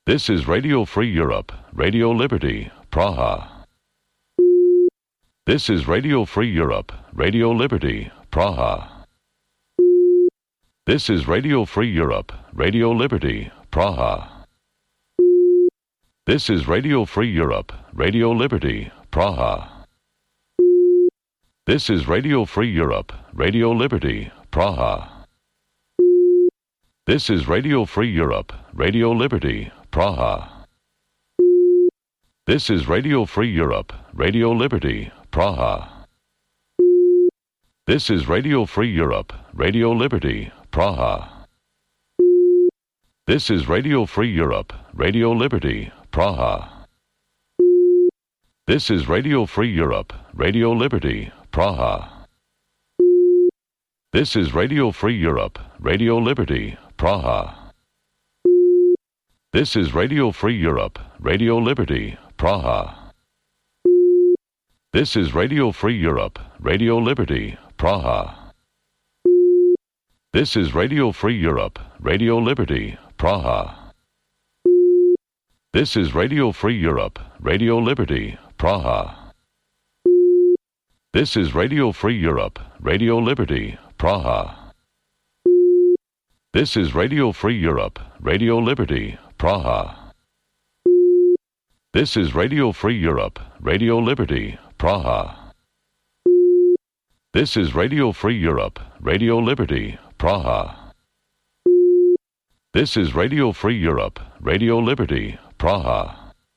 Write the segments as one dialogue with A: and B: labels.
A: This is Radio Free Europe, Radio Liberty, Praha. This is Radio Free Europe, Radio Liberty, Praha. This is Radio Free Europe, Radio Liberty, Praha. This is Radio Free Europe, Radio Liberty, Praha. This is Radio Free Europe, Radio Liberty, Praha. This is Radio Free Europe, Radio Liberty, Praha. This is Radio Free Europe, Radio Liberty, Praha. This is Radio Free Europe, Radio Liberty, Praha. This is Radio Free Europe, Radio Liberty, Praha. This is Radio Free Europe, Radio Liberty, Praha. This is Radio Free Europe, Radio Liberty, Praha. This is Radio Free Europe, Radio Liberty, Praha. This is Radio Free Europe, Radio Liberty, Praha. This is Radio Free Europe, Radio Liberty, Praha. This is Radio Free Europe, Radio Liberty, Praha. This is Radio Free Europe, Radio Liberty, Praha. This is Radio Free Europe, Radio Liberty, Praha. This is Radio Free Europe, Radio Liberty, Praha. This is Radio Free Europe, Radio Liberty, Praha. This is Radio Free Europe, Radio Liberty, Praha.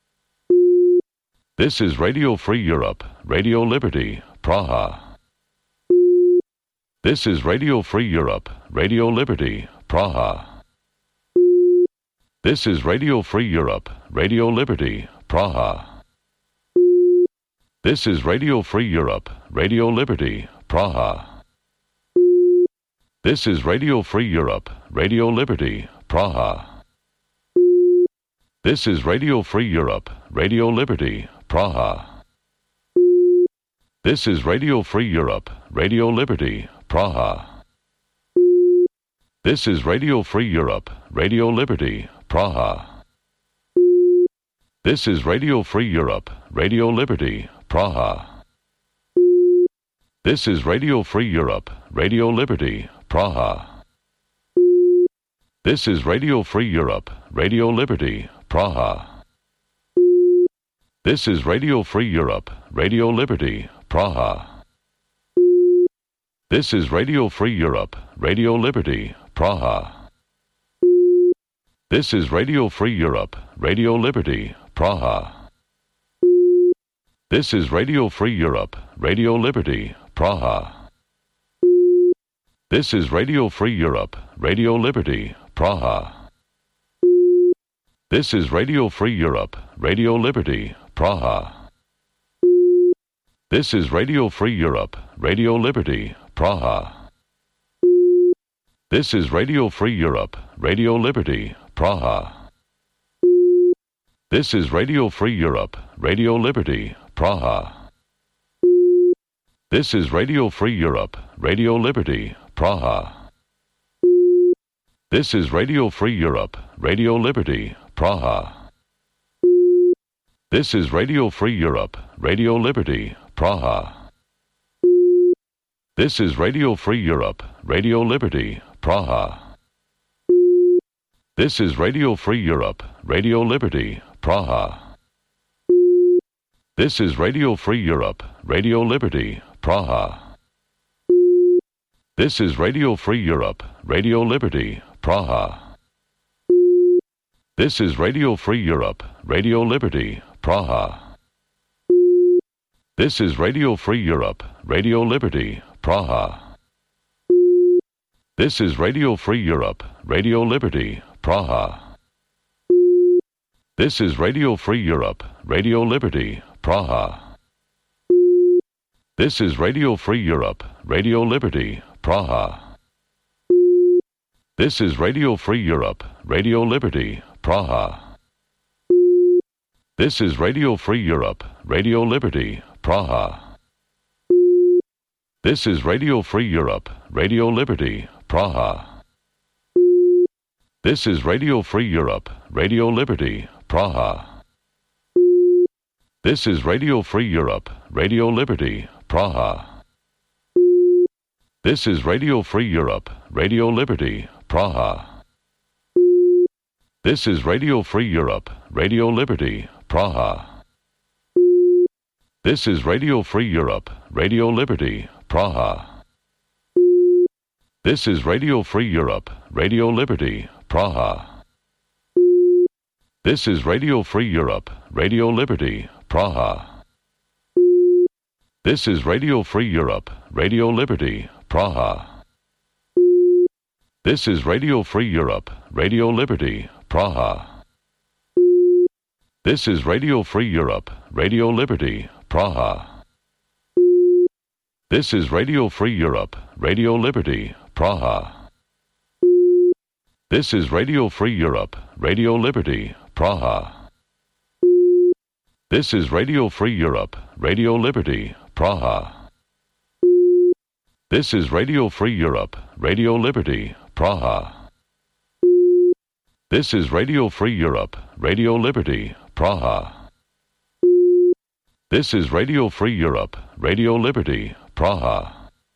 A: This is Radio Free Europe, Radio Liberty, Praha. This is Radio Free Europe, Radio Liberty, Praha. This is Radio Free Europe, Radio Liberty, Praha. This is Radio Free Europe, Radio Liberty, Praha. This is Radio Free Europe, Radio Liberty, Praha. This is Radio Free Europe, Radio Liberty, Praha. This is Radio Free Europe, Radio Liberty, Praha. This is Radio Free Europe, Radio Liberty, Praha. This is Radio Free Europe, Radio Liberty, Praha. This is Radio Free Europe, Radio Liberty, Praha. This is Radio Free Europe, Radio Liberty, Praha. This is Radio Free Europe, Radio Liberty, Praha. This is Radio Free Europe, Radio Liberty, Praha. This is Radio Free Europe, Radio Liberty, Praha. This is Radio Free Europe, Radio Liberty, Praha. This is Radio Free Europe, Radio Liberty, Praha. This is Radio Free Europe, Radio Liberty, Praha. This is Radio Free Europe, Radio Liberty, Praha. This is Radio Free Europe, Radio Liberty, Praha. This is Radio Free Europe, Radio Liberty, Praha. This is Radio Free Europe, Radio Liberty, Praha. This is Radio Free Europe, Radio Liberty, Praha. This is Radio Free Europe, Radio Liberty, Praha. This is Radio Free Europe, Radio Liberty, Praha. This is Radio Free Europe, Radio Liberty, Praha. This is Radio Free Europe, Radio Liberty, Praha. This is Radio Free Europe, Radio Liberty, Praha. This is Radio Free Europe, Radio Liberty, Praha. This is Radio Free Europe, Radio Liberty, Praha. This is Radio Free Europe, Radio Liberty, Praha. This is Radio Free Europe, Radio Liberty, Praha. This is Radio Free Europe, Radio Liberty, Praha. This is Radio Free Europe, Radio Liberty, Praha. This is Radio Free Europe, Radio Liberty, Praha. This is Radio Free Europe, Radio Liberty, Praha. This is Radio Free Europe, Radio Liberty, Praha. This is Radio Free Europe, Radio Liberty, Praha. This is Radio Free Europe, Radio Liberty, Praha. This is Radio Free Europe, Radio Liberty, Praha. This is Radio Free Europe, Radio Liberty, Praha. This is Radio Free Europe, Radio Liberty, Praha. This is Radio Free Europe, Radio Liberty, Praha. This is Radio Free Europe, Radio Liberty, Praha. This is Radio Free Europe, Radio Liberty, Praha. This is Radio Free Europe, Radio Liberty, Praha. This is Radio Free Europe, Radio Liberty, Praha. This is Radio Free Europe, Radio Liberty, Praha. This is Radio Free Europe, Radio Liberty, Praha. This is Radio Free Europe, Radio Liberty, Praha. This is Radio Free Europe, Radio Liberty, Praha. This is Radio Free Europe, Radio Liberty, Praha.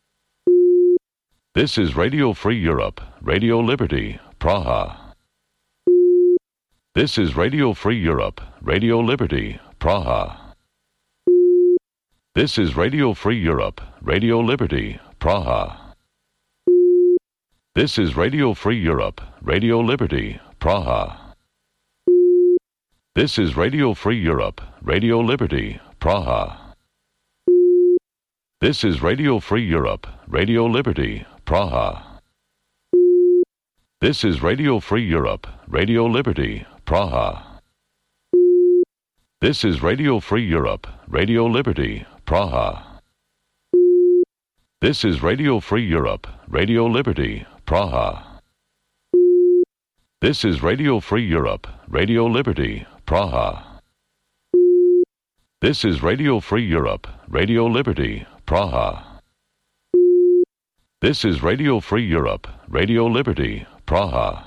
A: This is Radio Free Europe, Radio Liberty, Praha. This is Radio Free Europe, Radio Liberty, Praha. This is Radio Free Europe, Radio Liberty, Praha. This is Radio Free Europe, Radio Liberty, Praha. This is Radio Free Europe, Radio Liberty, Praha. This is Radio Free Europe, Radio Liberty, Praha. This is Radio Free Europe, Radio Liberty, Praha. This is Radio Free Europe, Radio Liberty, Praha. This is Radio Free Europe, Radio Liberty, Praha. This is Radio Free Europe, Radio Liberty, Praha. This is Radio Free Europe, Radio Liberty, Praha. This is Radio Free Europe, Radio Liberty, Praha.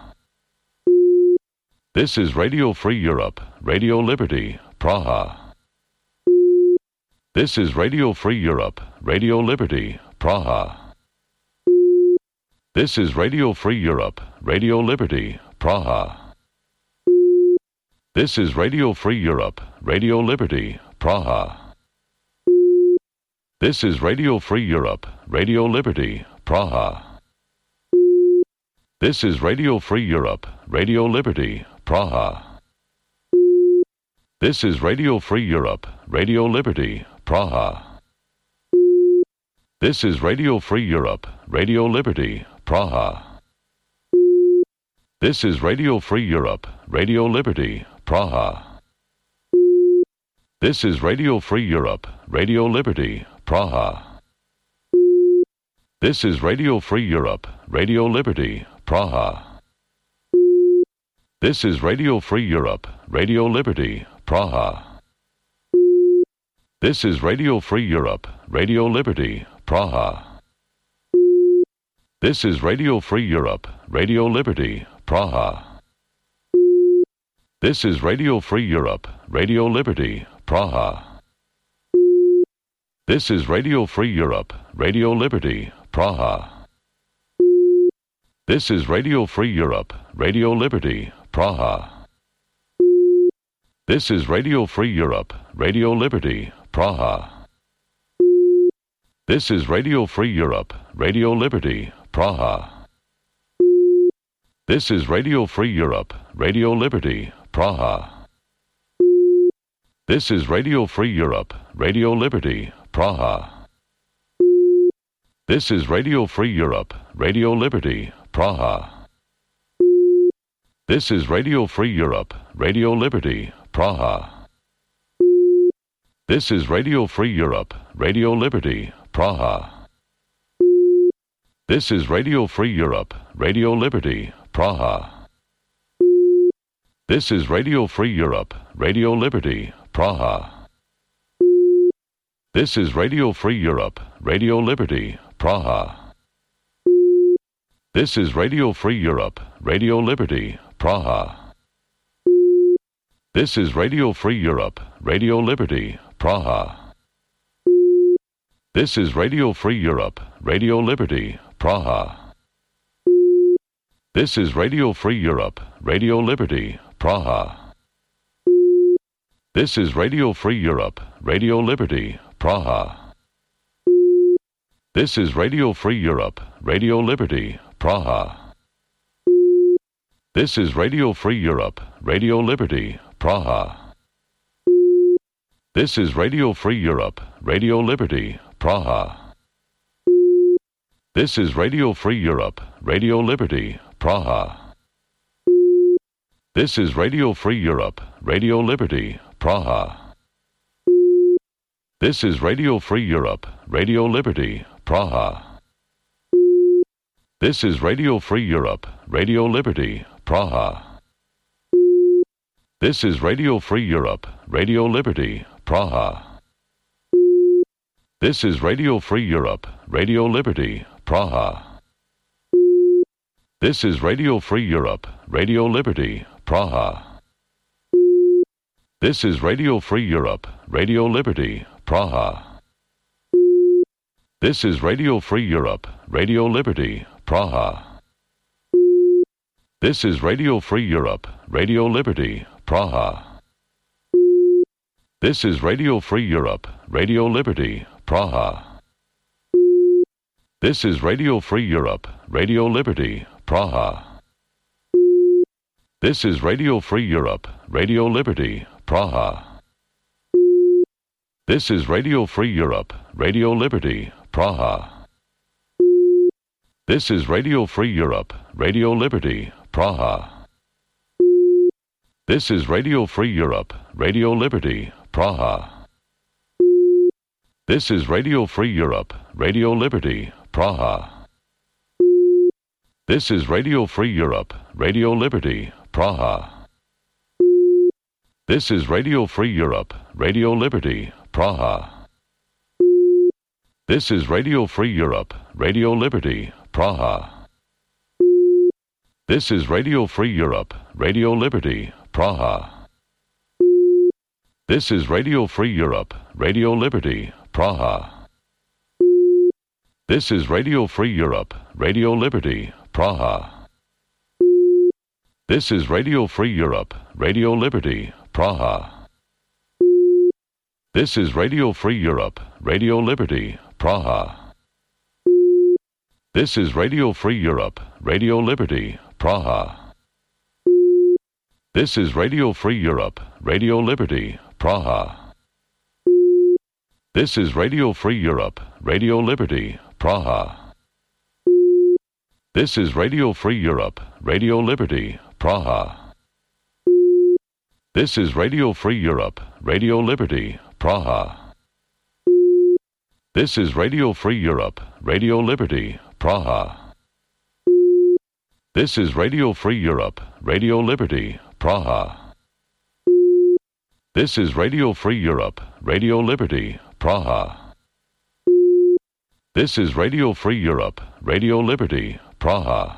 A: This is Radio Free Europe, Radio Liberty, Praha. This is Radio Free Europe, Radio Liberty, Praha. This is Radio Free Europe, Radio Liberty, Praha. This is Radio Free Europe, Radio Liberty, Praha. This is Radio Free Europe, Radio Liberty, Praha. This is Radio Free Europe, Radio Liberty, Praha. This is Radio Free Europe, Radio Liberty, Praha. This is Radio Free Europe, Radio Liberty, Praha. This is Radio Free Europe, Radio Liberty, Praha. This is Radio Free Europe, Radio Liberty, Praha. This is Radio Free Europe, Radio Liberty, Praha. This is Radio Free Europe, Radio Liberty, Praha. This is Radio Free Europe, Radio Liberty, Praha. This is Radio Free Europe, Radio Liberty, Praha. This is Radio Free Europe, Radio Liberty, Praha. This is Radio Free Europe, Radio Liberty, Praha. This is Radio Free Europe, Radio Liberty, Praha. This is Radio Free Europe, Radio Liberty, Praha. This is Radio Free Europe, Radio Liberty, Praha. This is Radio Free Europe, Radio Liberty, Praha. This is Radio Free Europe, Radio Liberty, Praha. This is Radio Free Europe, Radio Liberty, Praha. This is Radio Free Europe, Radio Liberty, Praha. This is Radio Free Europe, Radio Liberty, Praha. This is Radio Free Europe, Radio Liberty, Praha. This is Radio Free Europe, Radio Liberty, Praha. This is Radio Free Europe, Radio Liberty, Praha. This is Radio Free Europe, Radio Liberty, Praha. This is Radio Free Europe, Radio Liberty, Praha. This is Radio Free Europe, Radio Liberty, Praha. This is Radio Free Europe, Radio Liberty, Praha. This is Radio Free Europe, Radio Liberty, Praha. This is Radio Free Europe, Radio Liberty, Praha. This is Radio Free Europe, Radio Liberty, Praha. This is Radio Free Europe, Radio Liberty, Praha. This is Radio Free Europe, Radio Liberty, Praha. This is Radio Free Europe, Radio Liberty, Praha. This is Radio Free Europe, Radio Liberty, Praha. This is Radio Free Europe, Radio Liberty, Praha. This is Radio Free Europe, Radio Liberty, Praha. This is Radio Free Europe, Radio Liberty, Praha. This is Radio Free Europe, Radio Liberty, Praha. This is Radio Free Europe, Radio Liberty, Praha. This is Radio Free Europe, Radio Liberty, Praha. This is Radio Free Europe, Radio Liberty, Praha. This is Radio Free Europe, Radio Liberty, Praha. This is Radio Free Europe, Radio Liberty, Praha. This is Radio Free Europe, Radio Liberty, Praha. This is Radio Free Europe, Radio Liberty, Praha. This is Radio Free Europe, Radio Liberty, Praha. This is Radio Free Europe, Radio Liberty, Praha. This is Radio Free Europe, Radio Liberty, Praha. This is Radio Free Europe, Radio Liberty, Praha. This is Radio Free Europe, Radio Liberty, Praha. This is Radio Free Europe, Radio Liberty, Praha. This is Radio Free Europe, Radio Liberty, Praha. This is Radio Free Europe, Radio Liberty, Praha. This is Radio Free Europe, Radio Liberty, Praha. This is Radio Free Europe, Radio Liberty, Praha. This is Radio Free Europe, Radio Liberty, Praha. This is Radio Free Europe, Radio Liberty, Praha. This is Radio Free Europe, Radio Liberty, Praha. This is Radio Free Europe, Radio Liberty, Praha. This is Radio Free Europe, Radio Liberty, Praha. This is Radio Free Europe, Radio Liberty, Praha. This is Radio Free Europe, Radio Liberty, Praha. This is Radio Free Europe, Radio Liberty, Praha. This is Radio Free Europe, Radio Liberty, Praha. This is Radio Free Europe, Radio Liberty, Praha.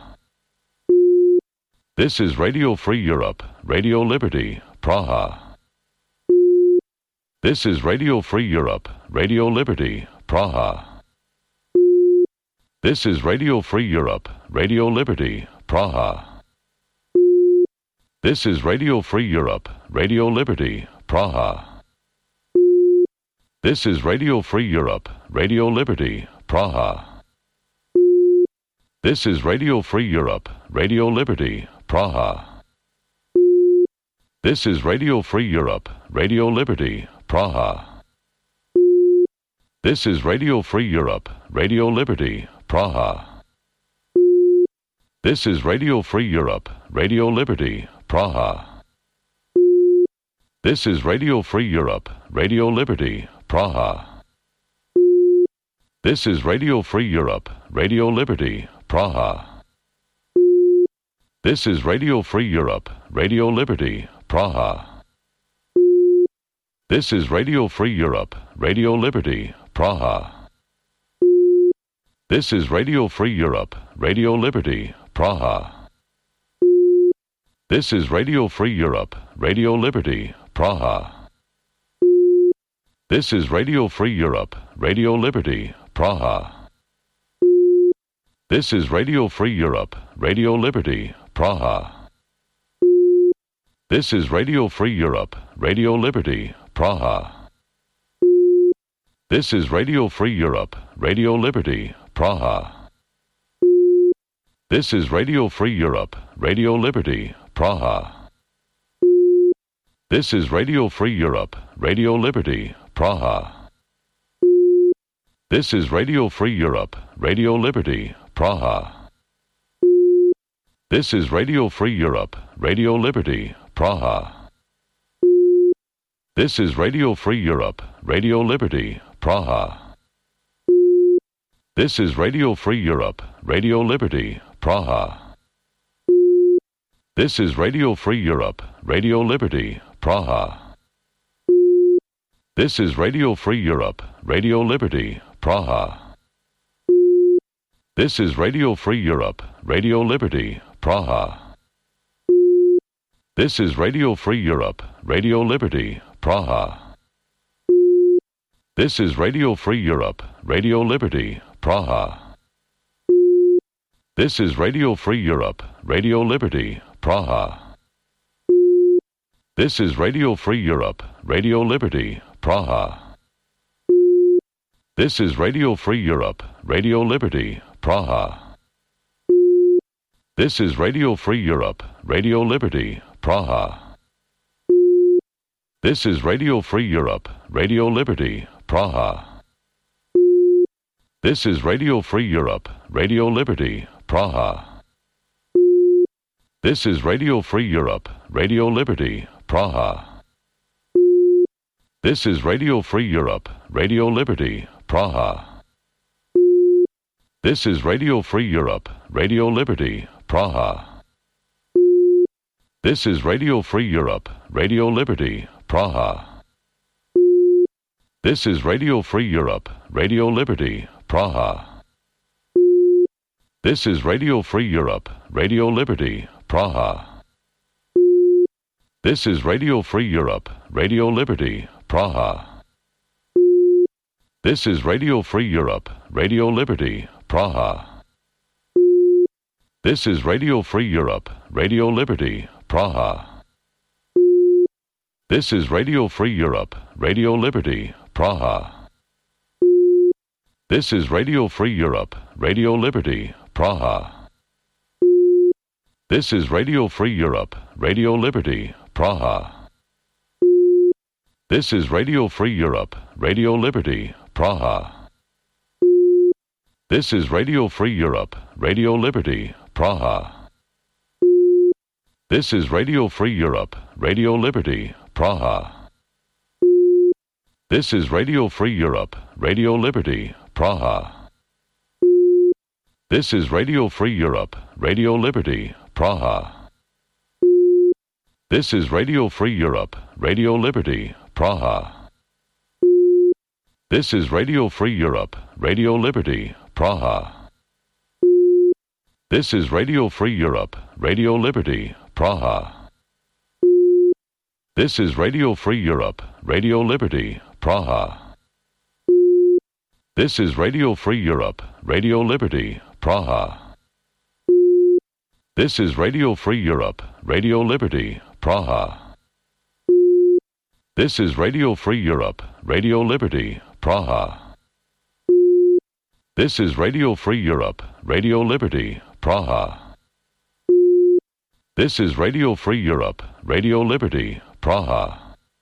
A: This is Radio Free Europe, Radio Liberty, Praha. This is Radio Free Europe, Radio Liberty, Praha. This is Radio Free Europe, Radio Liberty, Praha. This is Radio Free Europe, Radio Liberty, Praha. This is Radio Free Europe, Radio Liberty, Praha. This is Radio Free Europe, Radio Liberty, Praha. This is Radio Free Europe, Radio Liberty, Praha. This is Radio Free Europe, Radio Liberty, Praha. This is Radio Free Europe, Radio Liberty, Praha. This is Radio Free Europe, Radio Liberty, Praha. This is Radio Free Europe, Radio Liberty, Praha. This is Radio Free Europe, Radio Liberty, Praha. This is Radio Free Europe, Radio Liberty, Praha. This is Radio Free Europe, Radio Liberty, Praha. This is Radio Free Europe, Radio Liberty, Praha. This is Radio Free Europe, Radio Liberty, Praha. This is Radio Free Europe, Radio Liberty, Praha. This is Radio Free Europe, Radio Liberty, Praha. This is Radio Free Europe, Radio Liberty, Praha. This is Radio Free Europe, Radio Liberty, Praha. This is Radio Free Europe, Radio Liberty, Praha. This is Radio Free Europe, Radio Liberty, Praha. This is Radio Free Europe, Radio Liberty, Praha. This is Radio Free Europe, Radio Liberty, Praha. This is Radio Free Europe, Radio Liberty, Praha. This is Radio Free Europe, Radio Liberty, Praha. This is Radio Free Europe, Radio Liberty, Praha. This is Radio Free Europe, Radio Liberty, Praha. This is Radio Free Europe, Radio Liberty, Praha. This is Radio Free Europe, Radio Liberty, Praha. This is Radio Free Europe, Radio Liberty, Praha. This is Radio Free Europe, Radio Liberty, Praha. This is Radio Free Europe, Radio Liberty, Praha. This is Radio Free Europe, Radio Liberty, Praha. This is Radio Free Europe, Radio Liberty, Praha. This is Radio Free Europe, Radio Liberty, Praha. This is Radio Free Europe, Radio Liberty, Praha. This is Radio Free Europe, Radio Liberty, Praha. This is Radio Free Europe, Radio Liberty, Praha. This is Radio Free Europe, Radio Liberty, Praha. This is Radio Free Europe, Radio Liberty, Praha. This is Radio Free Europe, Radio Liberty, Praha. This is Radio Free Europe, Radio Liberty, Praha. This is Radio Free Europe, Radio Liberty, Praha. This is Radio Free Europe, Radio Liberty, Praha. This is Radio Free Europe, Radio Liberty, Praha. This is Radio Free Europe, Radio Liberty, Praha. This is Radio Free Europe, Radio Liberty, Praha. This is Radio Free Europe, Radio Liberty, Praha. This is Radio Free Europe, Radio Liberty, Praha. This is Radio Free Europe, Radio Liberty, Praha. This is Radio Free Europe, Radio Liberty, Praha. This is Radio Free Europe, Radio Liberty, Praha. This is Radio Free Europe, Radio Liberty, Praha. This is Radio Free Europe, Radio Liberty, Praha. This is Radio Free Europe, Radio Liberty, Praha. This is Radio Free Europe, Radio Liberty, Praha. This is Radio Free Europe, Radio Liberty, Praha. This is Radio Free Europe, Radio Liberty, Praha. This is Radio Free Europe, Radio Liberty, Praha. This is Radio Free Europe, Radio Liberty, Praha. This is Radio Free Europe, Radio Liberty, Praha.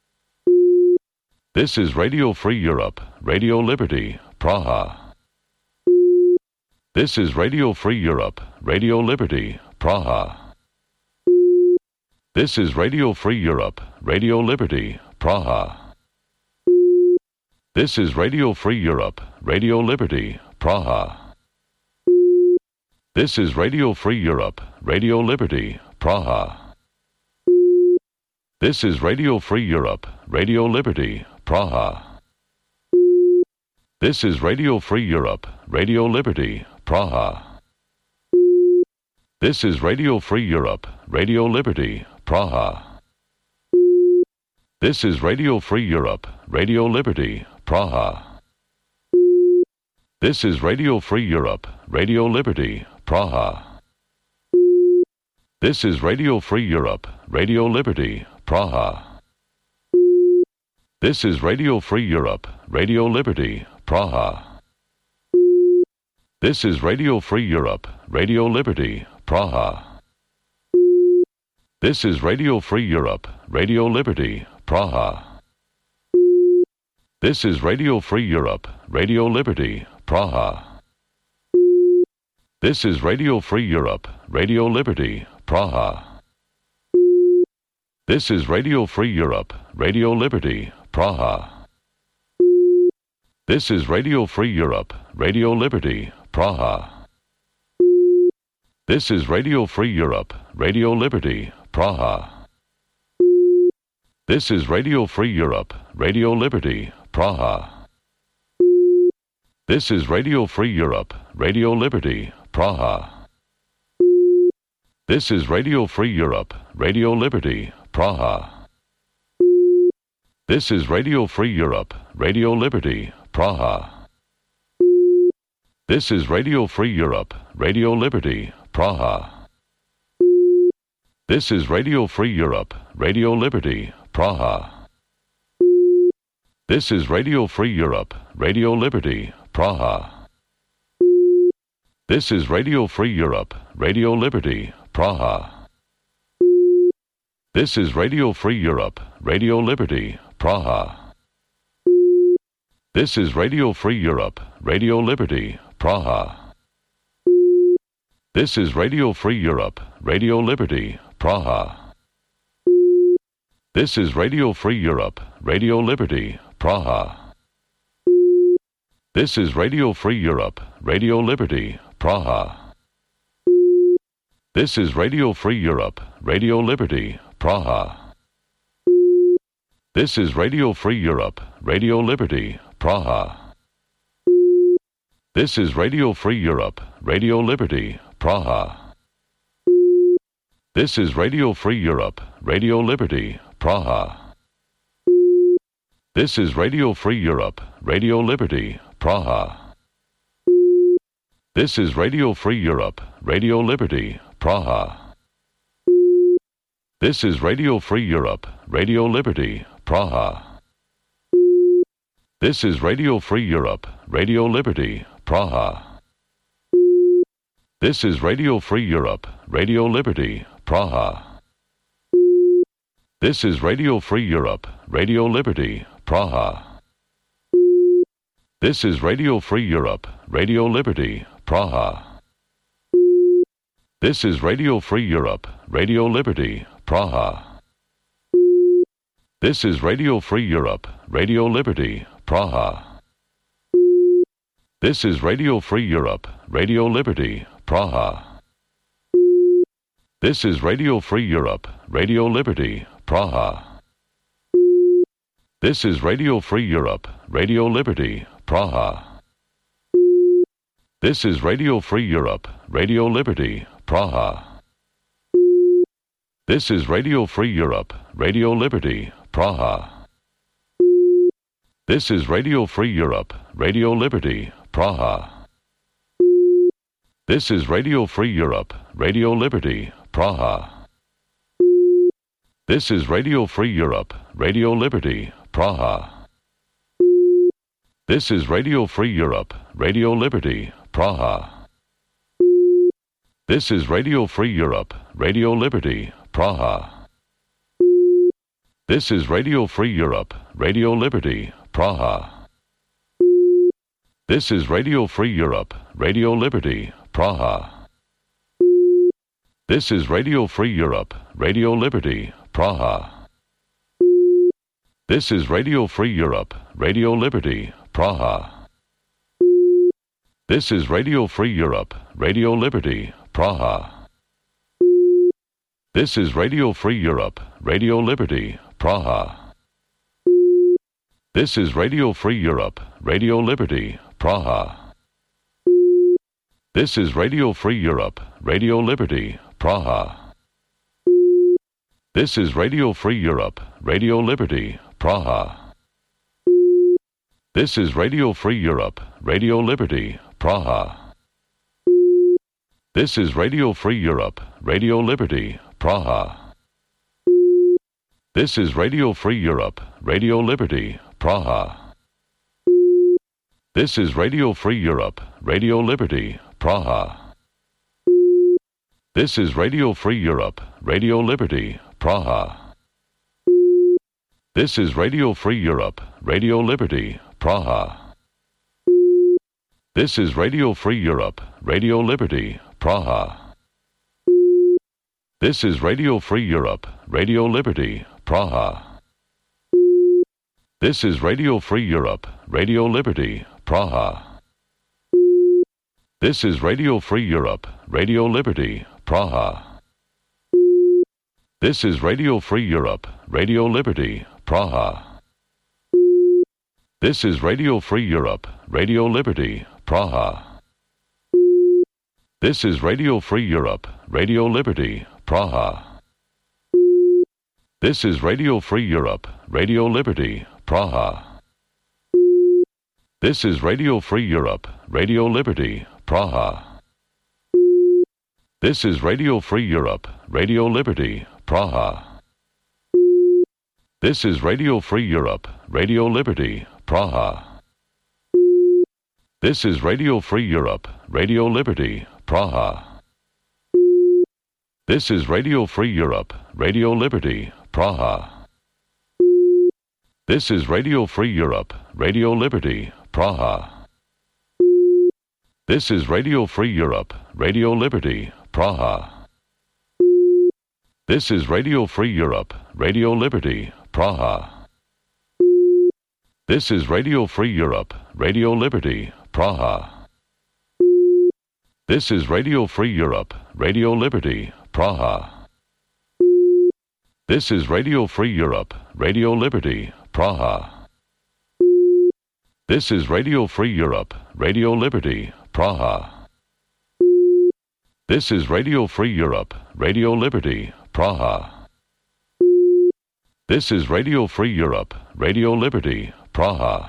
A: This is Radio Free Europe, Radio Liberty, Praha. This is Radio Free Europe, Radio Liberty, Praha. This is Radio Free Europe, Radio Liberty, Praha. This is Radio Free Europe, Radio Liberty, Praha. This is Radio Free Europe, Radio Liberty, Praha. This is Radio Free Europe, Radio Liberty, Praha. This is Radio Free Europe, Radio Liberty, Praha. This is Radio Free Europe, Radio Liberty, Praha. This is Radio Free Europe, Radio Liberty, Praha. This is Radio Free Europe, Radio Liberty, Praha. This is Radio Free Europe, Radio Liberty, Praha. This is Radio Free Europe, Radio Liberty, Praha. This is Radio Free Europe, Radio Liberty, Praha. This is Radio Free Europe, Radio Liberty, Praha. This is Radio Free Europe, Radio Liberty, Praha. This is Radio Free Europe, Radio Liberty, Praha. This is Radio Free Europe, Radio Liberty, Praha. This is Radio Free Europe, Radio Liberty, Praha. This is Radio Free Europe, Radio Liberty, Praha. This is Radio Free Europe, Radio Liberty, Praha. This is Radio Free Europe, Radio Liberty, Praha. This is Radio Free Europe, Radio Liberty, Praha. This is Radio Free Europe, Radio Liberty, Praha. This is Radio Free Europe, Radio Liberty, Praha. This is Radio Free Europe, Radio Liberty, Praha. This is Radio Free Europe, Radio Liberty, Praha. This is Radio Free Europe, Radio Liberty, Praha. This is Radio Free Europe, Radio Liberty, Praha. This is Radio Free Europe, Radio Liberty, Praha. This is Radio Free Europe, Radio Liberty, Praha. This is Radio Free Europe, Radio Liberty, Praha. This is Radio Free Europe, Radio Liberty, Praha. This is Radio Free Europe, Radio Liberty, Praha. This is Radio Free Europe, Radio Liberty, Praha. This is Radio Free Europe, Radio Liberty, Praha. This is Radio Free Europe, Radio Liberty, Praha. This is Radio Free Europe, Radio Liberty, Praha. This is Radio Free Europe, Radio Liberty, Praha. This is Radio Free Europe, Radio Liberty, Praha. This is Radio Free Europe, Radio Liberty, Praha. This is Radio Free Europe, Radio Liberty, Praha. This is Radio Free Europe, Radio Liberty, Praha. This is Radio Free Europe, Radio Liberty, Praha. This is Radio Free Europe, Radio Liberty, Praha. This is Radio Free Europe, Radio Liberty, Praha. This is Radio Free Europe, Radio Liberty, Praha. This is Radio Free Europe, Radio Liberty, Praha. This is Radio Free Europe, Radio Liberty, Praha. This is Radio Free Europe, Radio Liberty, Praha. This is Radio Free Europe, Radio Liberty, Praha. This is Radio Free Europe, Radio Liberty, Praha. This is Radio Free Europe, Radio Liberty, Praha. This is Radio Free Europe, Radio Liberty, Praha. This is Radio Free Europe, Radio Liberty, Praha. This is Radio Free Europe, Radio Liberty, Praha. This is Radio Free Europe, Radio Liberty, Praha. This is Radio Free Europe, Radio Liberty, Praha. This is Radio Free Europe, Radio Liberty, Praha. This is Radio Free Europe, Radio Liberty, Praha. This is Radio Free Europe, Radio Liberty, Praha. This is Radio Free Europe, Radio Liberty, Praha. This is Radio Free Europe, Radio Liberty, Praha. This is Radio Free Europe, Radio Liberty, Praha. This is Radio Free Europe, Radio Liberty, Praha. This is Radio Free Europe, Radio Liberty, Praha. This is Radio Free Europe, Radio Liberty, Praha. This is Radio Free Europe, Radio Liberty, Praha. This is Radio Free Europe, Radio Liberty, Praha. This is Radio Free Europe, Radio Liberty, Praha. This is Radio Free Europe, Radio Liberty, Praha. This is Radio Free Europe, Radio Liberty, Praha. This is Radio Free Europe, Radio Liberty, Praha. This is Radio Free Europe, Radio Liberty, Praha. This is Radio Free Europe, Radio Liberty, Praha. This is Radio Free Europe, Radio Liberty, Praha. This is Radio Free Europe, Radio Liberty, Praha. This is Radio Free Europe, Radio Liberty, Praha. This is Radio Free Europe, Radio Liberty, Praha. This is Radio Free Europe, Radio Liberty, Praha. This is Radio Free Europe, Radio Liberty, Praha. This is Radio Free Europe, Radio Liberty, Praha. This is Radio Free Europe, Radio Liberty, Praha. This is Radio Free Europe, Radio Liberty, Praha. This is Radio Free Europe, Radio Liberty, Praha. This is Radio Free Europe, Radio Liberty, Praha. This is Radio Free Europe, Radio Liberty, Praha. This is Radio Free Europe, Radio Liberty, Praha. This is Radio Free Europe, Radio Liberty, Praha. This is Radio Free Europe, Radio Liberty, Praha. This is Radio Free Europe, Radio Liberty, Praha. This is Radio Free Europe, Radio Liberty, Praha. This is Radio Free Europe, Radio Liberty, Praha.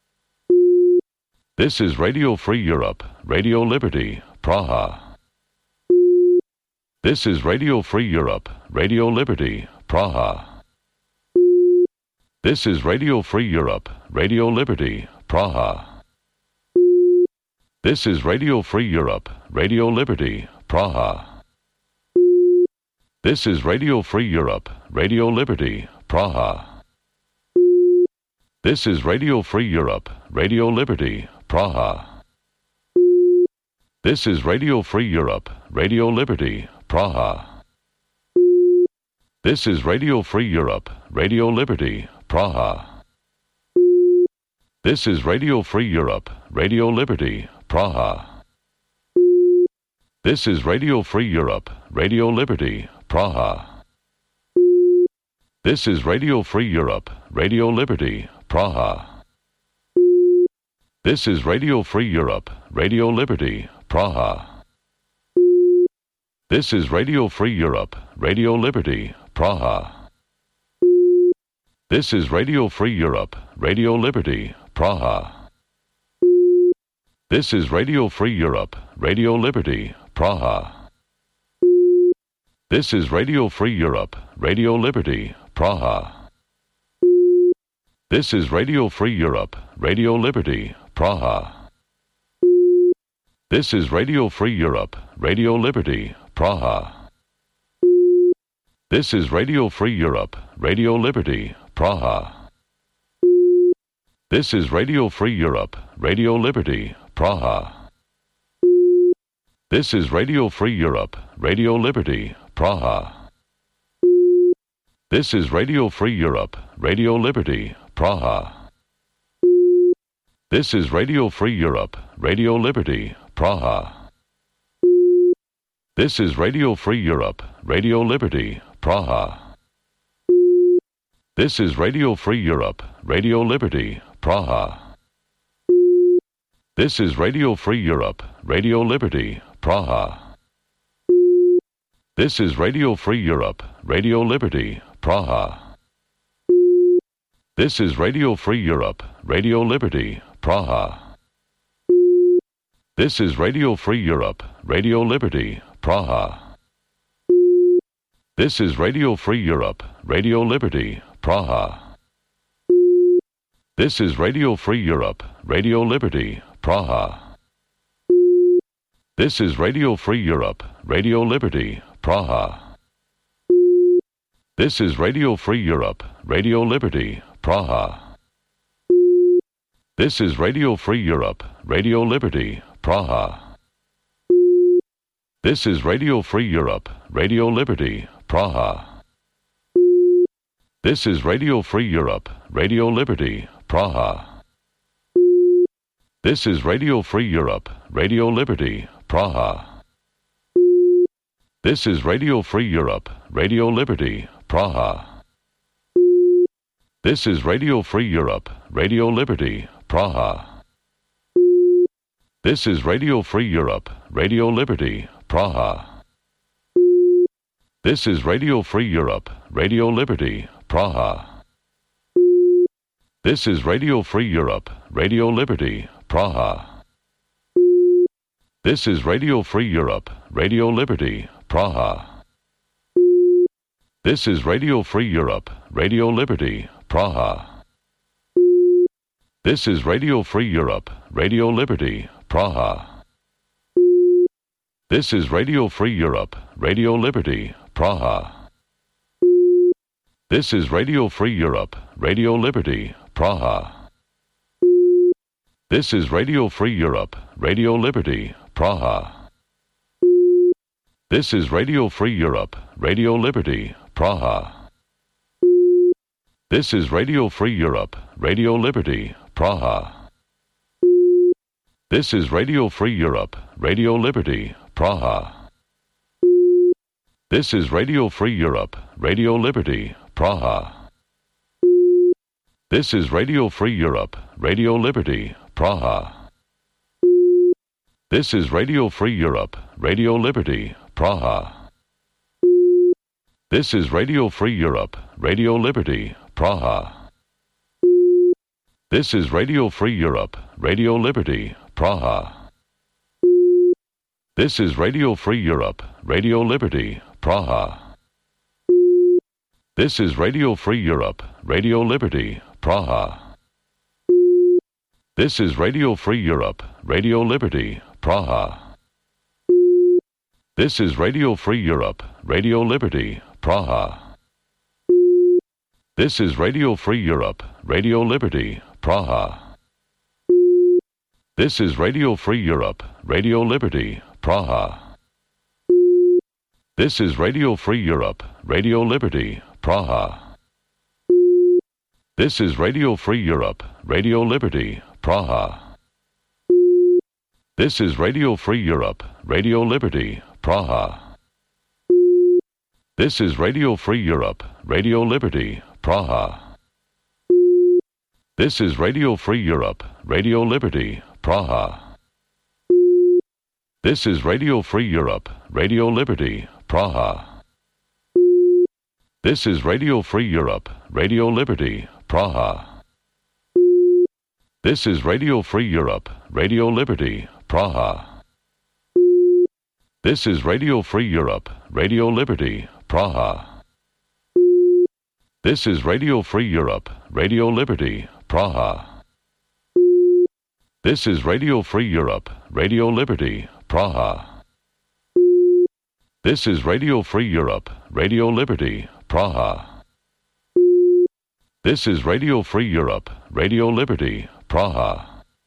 A: This is Radio Free Europe, Radio Liberty, Praha. This is Radio Free Europe, Radio Liberty, Praha. This is Radio Free Europe, Radio Liberty, Praha. This is Radio Free Europe, Radio Liberty, Praha. This is Radio Free Europe, Radio Liberty, Praha. This is Radio Free Europe, Radio Liberty, Praha. This is Radio Free Europe, Radio Liberty, Praha. This is Radio Free Europe, Radio Liberty, Praha. This is Radio Free Europe, Radio Liberty, Praha. This is Radio Free Europe, Radio Liberty, Praha. This is Radio Free Europe, Radio Liberty, Praha. This is Radio Free Europe, Radio Liberty, Praha. This is Radio Free Europe, Radio Liberty, Praha. This is Radio Free Europe, Radio Liberty, Praha. This is Radio Free Europe, Radio Liberty, Praha. This is Radio Free Europe, Radio Liberty, Praha. This is Radio Free Europe, Radio Liberty, Praha. This is Radio Free Europe, Radio Liberty, Praha. This is Radio Free Europe, Radio Liberty, Praha. This is Radio Free Europe, Radio Liberty, Praha. This is Radio Free Europe, Radio Liberty, Praha. This is Radio Free Europe, Radio Liberty, Praha. This is Radio Free Europe, Radio Liberty, Praha. This is Radio Free Europe, Radio Liberty, Praha. This is Radio Free Europe, Radio Liberty, Praha. This is Radio Free Europe, Radio Liberty, Praha. This is Radio Free Europe, Radio Liberty, Praha. This is Radio Free Europe, Radio Liberty, Praha. This is Radio Free Europe, Radio Liberty, Praha. This is Radio Free Europe, Radio Liberty, Praha. This is Radio Free Europe, Radio Liberty, Praha. This is Radio Free Europe, Radio Liberty, Praha. This is Radio Free Europe, Radio Liberty, Praha. This is Radio Free Europe, Radio Liberty, Praha. This is Radio Free Europe, Radio Liberty, Praha. This is Radio Free Europe, Radio Liberty, Praha. This is Radio Free Europe, Radio Liberty, Praha. This is Radio Free Europe, Radio Liberty, Praha. This is Radio Free Europe, Radio Liberty, Praha. This is Radio Free Europe, Radio Liberty, Praha. This is Radio Free Europe, Radio Liberty, Praha. This is Radio Free Europe, Radio Liberty, Praha. This is Radio Free Europe, Radio Liberty, Praha. This is Radio Free Europe, Radio Liberty, Praha. This is Radio Free Europe, Radio Liberty, Praha. This is Radio Free Europe, Radio Liberty, Praha. This is Radio Free Europe, Radio Liberty, Praha. This is Radio Free Europe, Radio Liberty, Praha. This is Radio Free Europe, Radio Liberty, Praha. This is Radio Free Europe, Radio Liberty, Praha. This is Radio Free Europe, Radio Liberty, Praha. This is Radio Free Europe, Radio Liberty, Praha. This is Radio Free Europe, Radio Liberty, Praha. This is Radio Free Europe, Radio Liberty, Praha. This is Radio Free Europe, Radio Liberty, Praha. This is Radio Free Europe, Radio Liberty, Praha. This is Radio Free Europe, Radio Liberty, Praha. This is Radio Free Europe, Radio Liberty, Praha. This is Radio Free Europe, Radio Liberty, Praha. This is Radio Free Europe, Radio Liberty, Praha. This is Radio Free Europe, Radio Liberty, Praha. This is Radio Free Europe, Radio Liberty, Praha. This is Radio Free Europe, Radio Liberty, Praha. This is Radio Free Europe, Radio Liberty, Praha. This is Radio Free Europe, Radio Liberty, Praha. This is Radio Free Europe, Radio Liberty, Praha. This is Radio Free Europe, Radio Liberty, Praha. This is Radio Free Europe, Radio Liberty, Praha. This is Radio Free Europe, Radio Liberty, Praha. This is Radio Free Europe, Radio Liberty, Praha. This is Radio Free Europe, Radio Liberty, Praha. This is Radio Free Europe, Radio Liberty, Praha. This is Radio Free Europe, Radio Liberty, Praha. This is Radio Free Europe, Radio Liberty, Praha. This is Radio Free Europe, Radio Liberty, Praha.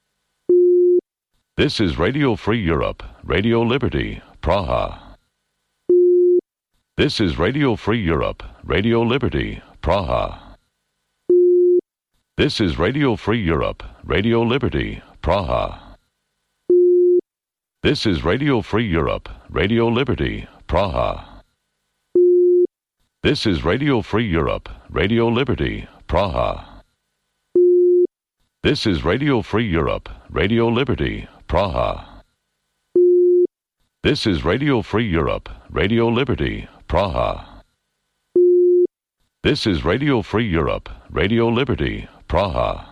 A: This is Radio Free Europe, Radio Liberty, Praha. This is Radio Free Europe, Radio Liberty, Praha. This is Radio Free Europe, Radio Liberty, Praha. This is Radio Free Europe, Radio Liberty, Praha. This is Radio Free Europe, Radio Liberty, Praha. This is Radio Free Europe, Radio Liberty, Praha. This is Radio Free Europe, Radio Liberty, Praha. This is Radio Free Europe, Radio Liberty, Praha.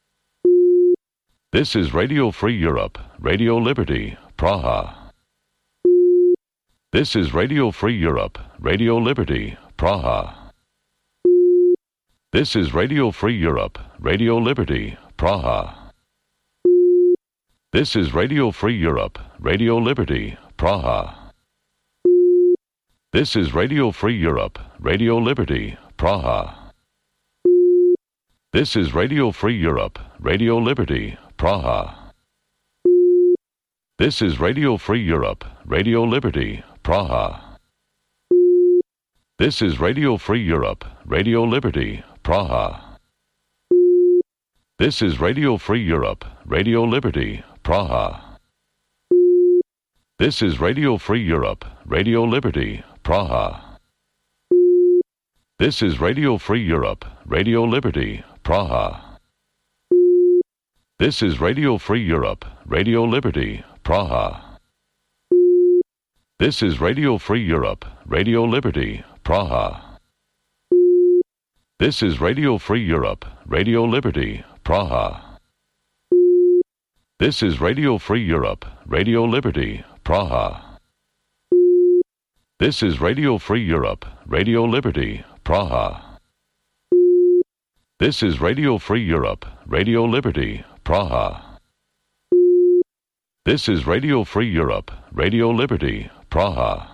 A: This is Radio Free Europe, Radio Liberty, Praha. This is Radio Free Europe, Radio Liberty, Praha. This is Radio Free Europe, Radio Liberty, Praha. This is Radio Free Europe, Radio Liberty, Praha. This is Radio Free Europe, Radio Liberty, Praha. This is Radio Free Europe, Radio Liberty, Praha. This is Radio Free Europe, Radio Liberty, Praha. This is Radio Free Europe, Radio Liberty, Praha. This is Radio Free Europe, Radio Liberty, Praha. This is Radio Free Europe, Radio Liberty, Praha. This is Radio Free Europe, Radio Liberty, Praha. This is Radio Free Europe, Radio Liberty, Praha. This is Radio Free Europe, Radio Liberty, Praha. This is Radio Free Europe, Radio Liberty, Praha. This is Radio Free Europe, Radio Liberty, Praha. This is Radio Free Europe, Radio Liberty, Praha. This is Radio Free Europe, Radio Liberty, Praha. This is Radio Free Europe, Radio Liberty, Praha.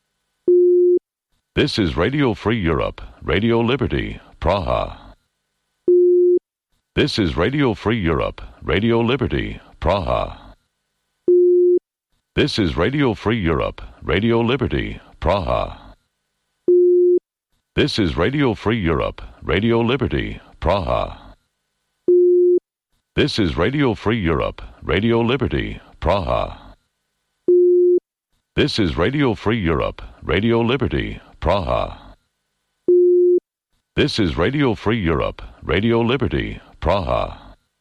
A: This is Radio Free Europe, Radio Liberty, Praha. This is Radio Free Europe, Radio Liberty, Praha. This is Radio Free Europe, Radio Liberty, Praha. This is Radio Free Europe, Radio Liberty, Praha. This is Radio Free Europe, Radio Liberty, Praha. This is Radio Free Europe, Radio Liberty, Praha. This is Radio Free Europe, Radio Liberty, Praha.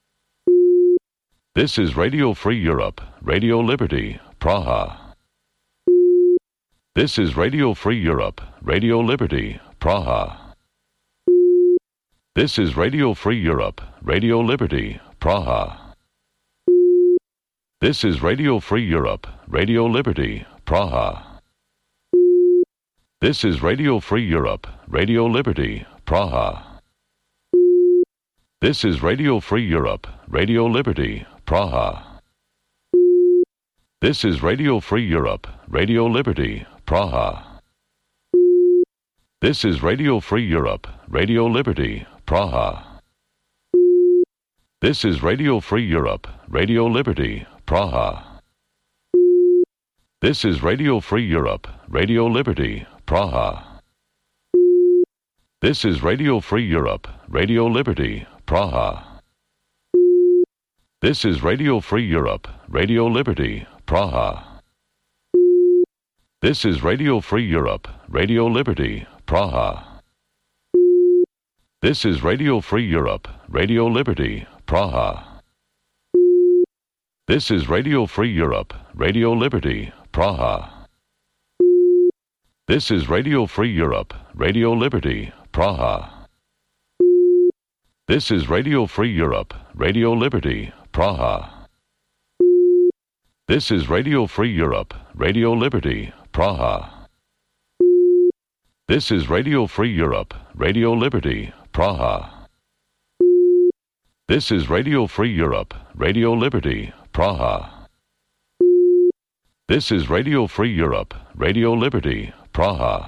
A: This is Radio Free Europe, Radio Liberty, Praha. This is Radio Free Europe, Radio Liberty, Praha. This is Radio Free Europe, Radio Liberty, Praha. This is Radio Free Europe, Radio Liberty, Praha. This is Radio Free Europe, Radio Liberty, Praha. This is Radio Free Europe, Radio Liberty, Praha. This is Radio Free Europe, Radio Liberty, Praha. This is Radio Free Europe, Radio Liberty, Praha. This is Radio Free Europe, Radio Liberty, Praha. This is Radio Free Europe, Radio Liberty, Praha. This is Radio Free Europe, Radio Liberty, Praha. This is Radio Free Europe, Radio Liberty, Praha. This is Radio Free Europe, Radio Liberty, Praha. This is Radio Free Europe, Radio Liberty, Praha. This is Radio Free Europe, Radio Liberty, Praha. This is Radio Free Europe, Radio Liberty, Praha. This is Radio Free Europe, Radio Liberty, Praha. This is Radio Free Europe, Radio Liberty, Praha. This is Radio Free Europe, Radio Liberty, Praha. This is Radio Free Europe, Radio Liberty, Praha. This is Radio Free Europe, Radio Liberty, Praha.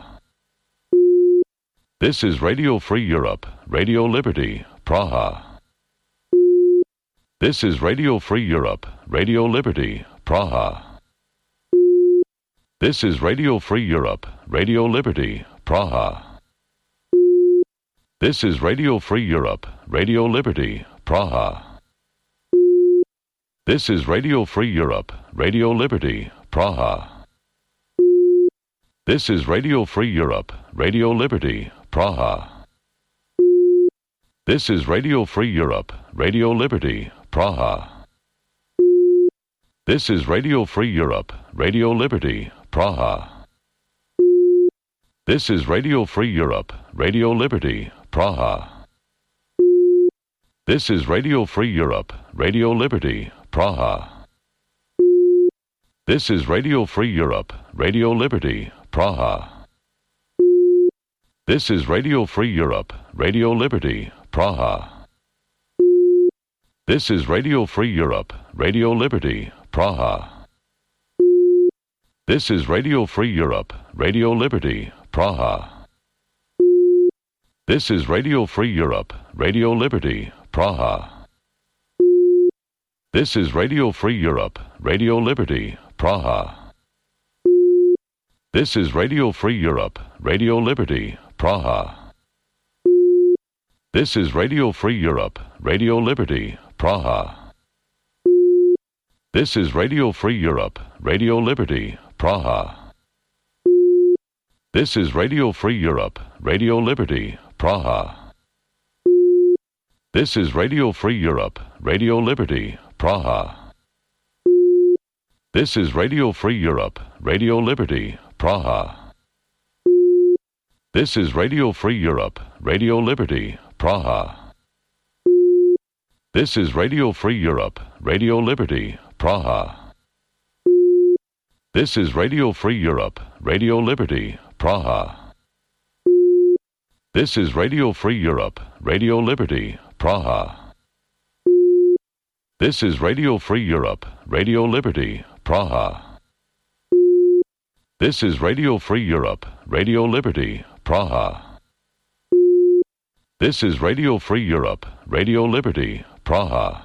A: This is Radio Free Europe, Radio Liberty, Praha. This is Radio Free Europe, Radio Liberty, Praha. This is Radio Free Europe, Radio Liberty, Praha. This is Radio Free Europe, Radio Liberty, Praha. This is Radio Free Europe, Radio Liberty, Praha. This is Radio Free Europe, Radio Liberty, Praha. This is Radio Free Europe, Radio Liberty, Praha. This is Radio Free Europe, Radio Liberty, Praha. This is Radio Free Europe, Radio Liberty, Praha. This is Radio Free Europe, Radio Liberty, Praha. This is Radio Free Europe, Radio Liberty, Praha. This is Radio Free Europe, Radio Liberty, Praha. This is Radio Free Europe, Radio Liberty, Praha. This is Radio Free Europe, Radio Liberty, Praha. This is Radio Free Europe, Radio Liberty, Praha. This is Radio Free Europe, Radio Liberty, Praha. This is Radio Free Europe, Radio Liberty, Praha. This is Radio Free Europe, Radio Liberty, Praha. This is Radio Free Europe, Radio Liberty, Praha. This is Radio Free Europe, Radio Liberty, Praha. This is Radio Free Europe, Radio Liberty, Praha. This is Radio Free Europe, Radio Liberty, Praha. This is Radio Free Europe, Radio Liberty, Praha. This is Radio Free Europe, Radio Liberty, Praha. This is Radio Free Europe, Radio Liberty, Praha. This is Radio Free Europe, Radio Liberty, Praha. This is Radio Free Europe, Radio Liberty, Praha. This is Radio Free Europe, Radio Liberty, Praha. This is Radio Free Europe, Radio Liberty, Praha.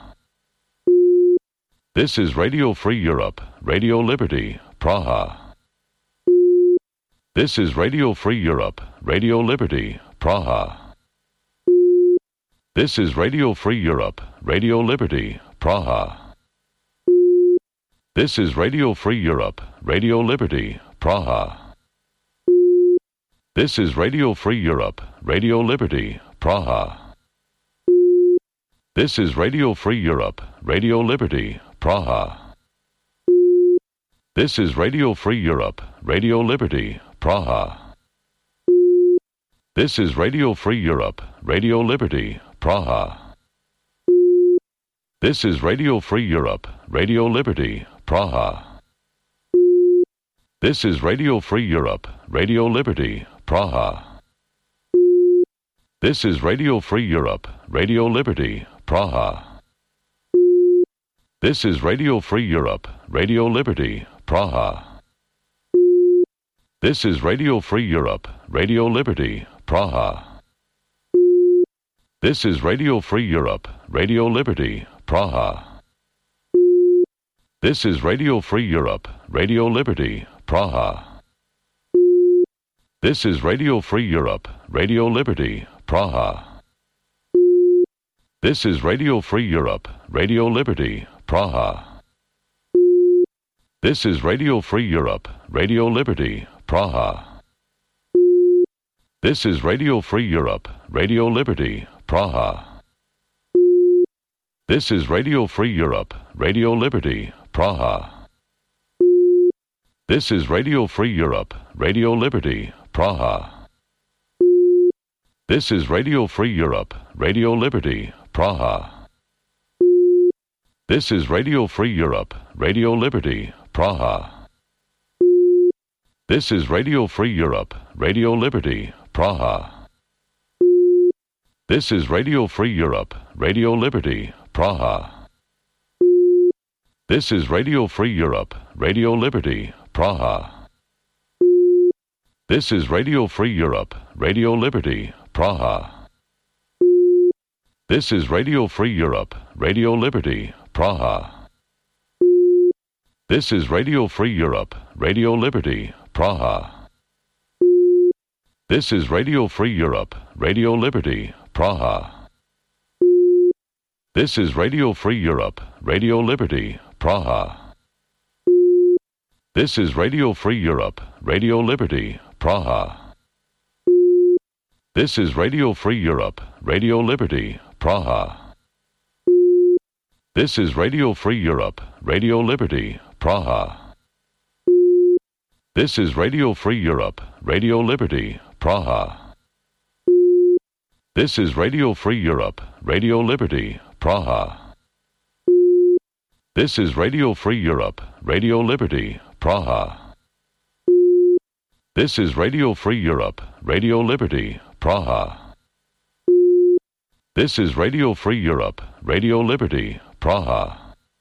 A: This is Radio Free Europe, Radio Liberty, Praha. This is Radio Free Europe, Radio Liberty, Praha. This is Radio Free Europe, Radio Liberty, Praha. This is Radio Free Europe, Radio Liberty, Praha. This is Radio Free Europe, Radio Liberty, Praha. This is Radio Free Europe, Radio Liberty, Praha. This is Radio Free Europe, Radio Liberty, Praha. This is Radio Free Europe, Radio Liberty, Praha. This is Radio Free Europe, Radio Liberty, Praha. This is Radio Free Europe, Radio Liberty, Praha. This is Radio Free Europe, Radio Liberty, Praha. This is Radio Free Europe, Radio Liberty, Praha. This is Radio Free Europe, Radio Liberty, Praha. This is Radio Free Europe, Radio Liberty, Praha. This is Radio Free Europe, Radio Liberty, Praha. This is Radio Free Europe, Radio Liberty, Praha. This is Radio Free Europe, Radio Liberty, Praha. This is Radio Free Europe, Radio Liberty, Praha. This is Radio Free Europe, Radio Liberty, Praha. This is Radio Free Europe, Radio Liberty, Praha. This is Radio Free Europe, Radio Liberty, Praha. This is Radio Free Europe, Radio Liberty, Praha. This is Radio Free Europe, Radio Liberty, Praha. This is Radio Free Europe, Radio Liberty, Praha. This is Radio Free Europe, Radio Liberty, Praha. This is Radio Free Europe, Radio Liberty, Praha. This is Radio Free Europe, Radio Liberty, Praha. This is Radio Free Europe, Radio Liberty, Praha. This is Radio Free Europe, Radio Liberty, Praha. This is Radio Free Europe, Radio Liberty, Praha. This is Radio Free Europe, Radio Liberty, Praha. This is Radio Free Europe, Radio Liberty, Praha. This is Radio Free Europe, Radio Liberty, Praha. This is Radio Free Europe, Radio Liberty, Praha. This is Radio Free Europe, Radio Liberty, Praha. This is Radio Free Europe, Radio Liberty, Praha. This is Radio Free Europe, Radio Liberty, Praha. This is Radio Free Europe, Radio Liberty, Praha. This is Radio Free Europe, Radio Liberty, Praha.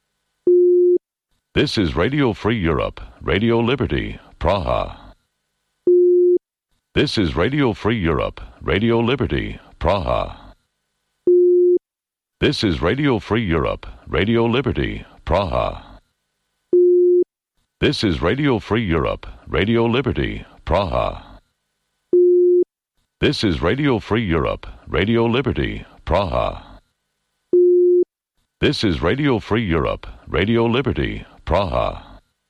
A: This is Radio Free Europe, Radio Liberty, Praha. This is Radio Free Europe, Radio Liberty, Praha. This is Radio Free Europe, Radio Liberty, Praha. This is Radio Free Europe, Radio Liberty, Praha. This is Radio Free Europe, Radio Liberty, Praha. This is Radio Free Europe, Radio Liberty, Praha.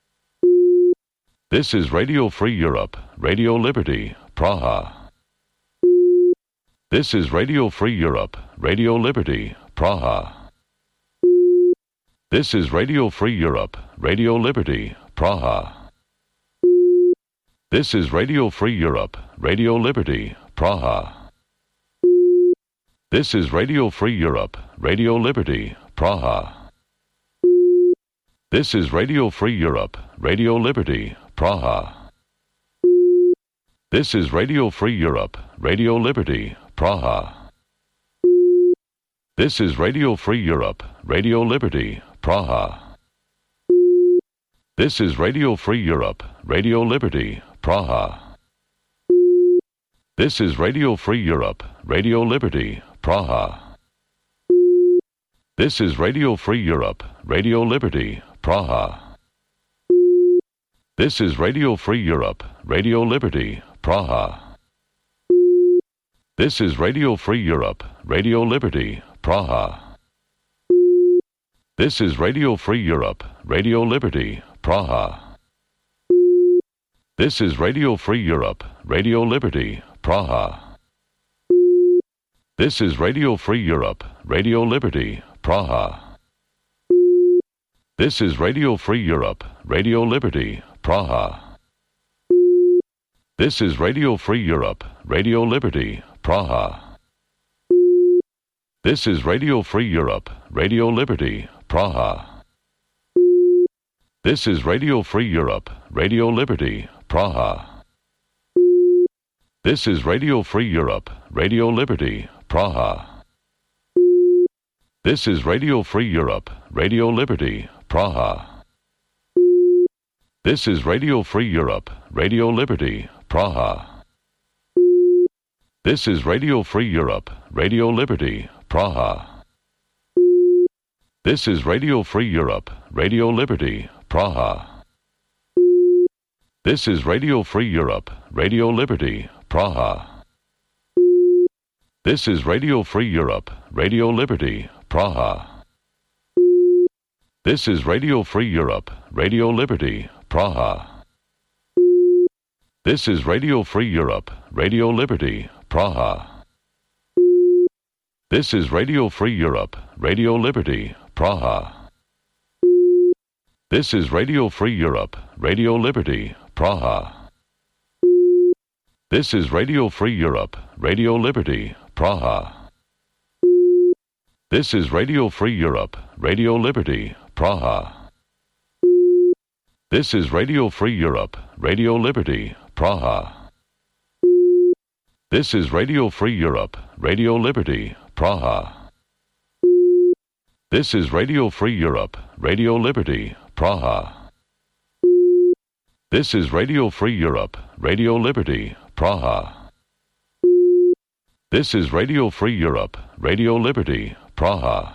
A: This is Radio Free Europe, Radio Liberty, Praha. This is Radio Free Europe, Radio Liberty, Praha. This is Radio Free Europe, Radio Liberty, Praha. This is Radio Free Europe, Radio Liberty, Praha. This is Radio Free Europe, Radio Liberty, Praha. This is Radio Free Europe, Radio Liberty, Praha. This is Radio Free Europe, Radio Liberty, Praha. This is Radio Free Europe, Radio Liberty, Praha. This is Radio Free Europe, Radio Liberty, Praha. This is Radio Free Europe, Radio Liberty, Praha. This is Radio Free Europe, Radio Liberty, Praha. This is Radio Free Europe, Radio Liberty, Praha. This is Radio Free Europe, Radio Liberty, Praha. This is Radio Free Europe, Radio Liberty, Praha. This is Radio Free Europe, Radio Liberty, Praha. This is Radio Free Europe, Radio Liberty, Praha. This is Radio Free Europe, Radio Liberty, Praha. This is Radio Free Europe, Radio Liberty, Praha. This is Radio Free Europe, Radio Liberty, Praha. This is Radio Free Europe, Radio Liberty, Praha. This is Radio Free Europe, Radio Liberty, Praha. This is Radio Free Europe, Radio Liberty, Praha. This is Radio Free Europe, Radio Liberty, Praha. This is Radio Free Europe, Radio Liberty, Praha. This is Radio Free Europe, Radio Liberty, Praha. This is Radio Free Europe, Radio Liberty, Praha. This is Radio Free Europe, Radio Liberty, Praha. This is Radio Free Europe, Radio Liberty, Praha. This is Radio Free Europe, Radio Liberty, Praha. This is Radio Free Europe, Radio Liberty, Praha. This is Radio Free Europe, Radio Liberty, Praha. This is Radio Free Europe, Radio Liberty, Praha. This is Radio Free Europe, Radio Liberty, Praha. This is Radio Free Europe, Radio Liberty, Praha. This is Radio Free Europe, Radio Liberty, Praha. This is Radio Free Europe, Radio Liberty, Praha. This is Radio Free Europe, Radio Liberty, Praha. This is Radio Free Europe, Radio Liberty, Praha.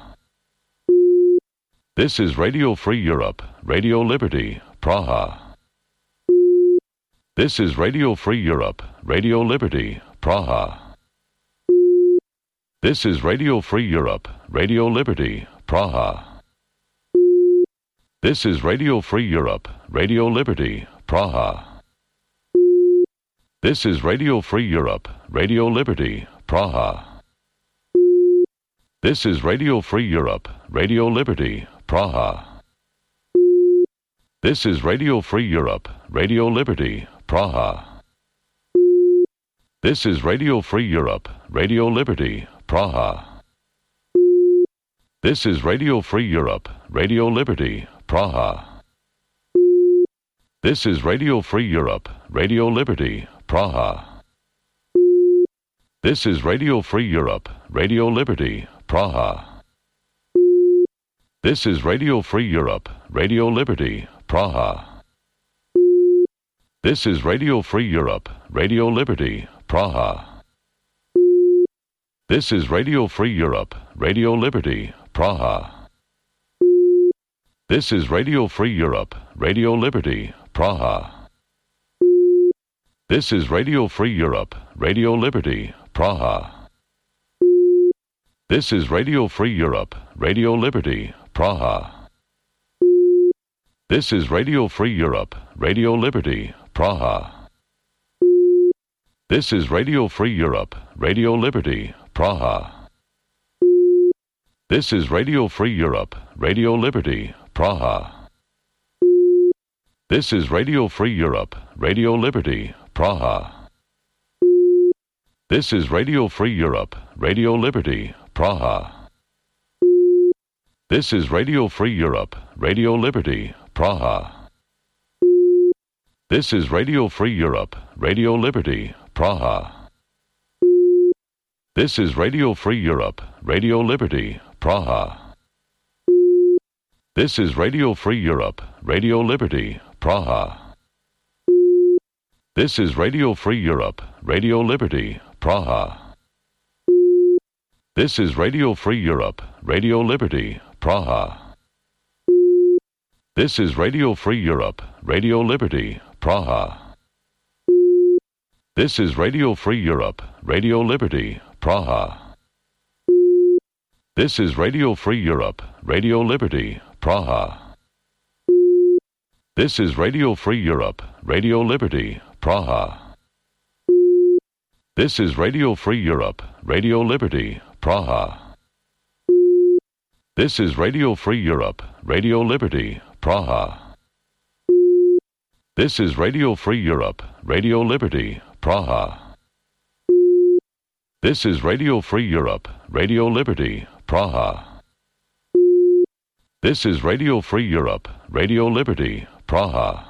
A: This is Radio Free Europe, Radio Liberty, Praha. This is Radio Free Europe, Radio Liberty, Praha. This is Radio Free Europe, Radio Liberty, Praha. This is Radio Free Europe, Radio Liberty, Praha. This is Radio Free Europe, Radio Liberty, Praha. This is Radio Free Europe, Radio Liberty, Praha. This is Radio Free Europe, Radio Liberty, Praha. This is Radio Free Europe, Radio Liberty, Praha. This is Radio Free Europe, Radio Liberty, Praha. This is Radio Free Europe, Radio Liberty, Praha. This is Radio Free Europe, Radio Liberty, Praha. This is Radio Free Europe, Radio Liberty, Praha. This is Radio Free Europe, Radio Liberty, Praha. This is Radio Free Europe, Radio Liberty, Praha. This is Radio Free Europe, Radio Liberty, Praha. This is Radio Free Europe, Radio Liberty, Praha. This is Radio Free Europe, Radio Liberty, Praha. This is Radio Free Europe, Radio Liberty, Praha. This is Radio Free Europe, Radio Liberty, Praha. This is Radio Free Europe, Radio Liberty, Praha. This is Radio Free Europe, Radio Liberty, Praha. This is Radio Free Europe, Radio Liberty, Praha. This is Radio Free Europe, Radio Liberty, Praha. This is Radio Free Europe, Radio Liberty, Praha. This is Radio Free Europe, Radio Liberty, Praha. This is Radio Free Europe, Radio Liberty, Praha. This is Radio Free Europe, Radio Liberty, Praha. This is Radio Free Europe, Radio Liberty, Praha. This is Radio Free Europe, Radio Liberty, Praha. This is Radio Free Europe, Radio Liberty, Praha. This is Radio Free Europe, Radio Liberty, Praha. This is Radio Free Europe, Radio Liberty, Praha. This is Radio Free Europe, Radio Liberty, Praha. This is Radio Free Europe, Radio Liberty, Praha. This is Radio Free Europe, Radio Liberty, Praha. This is Radio Free Europe, Radio Liberty, Praha. This is Radio Free Europe, Radio Liberty, Praha.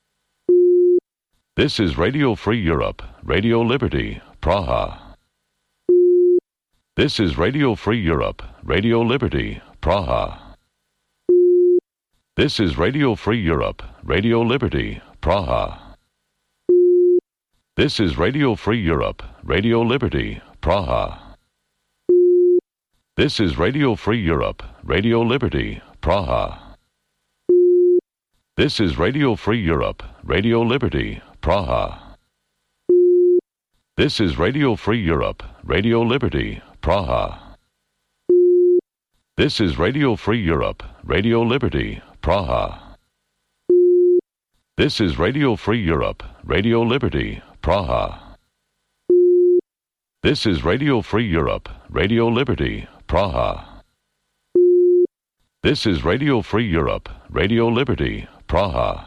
A: This is Radio Free Europe, Radio Liberty, Praha. This is Radio Free Europe, Radio Liberty, Praha. This is Radio Free Europe, Radio Liberty, Praha. This is Radio Free Europe, Radio Liberty, Praha. This is Radio Free Europe, Radio Liberty, Praha. This is Radio Free Europe, Radio Liberty, Praha. This is Radio Free Europe, Radio Liberty, Praha. This is Radio Free Europe, Radio Liberty, Praha. This is Radio Free Europe, Radio Liberty, Praha. This is Radio Free Europe, Radio Liberty, Praha. This is Radio Free Europe, Radio Liberty, Praha.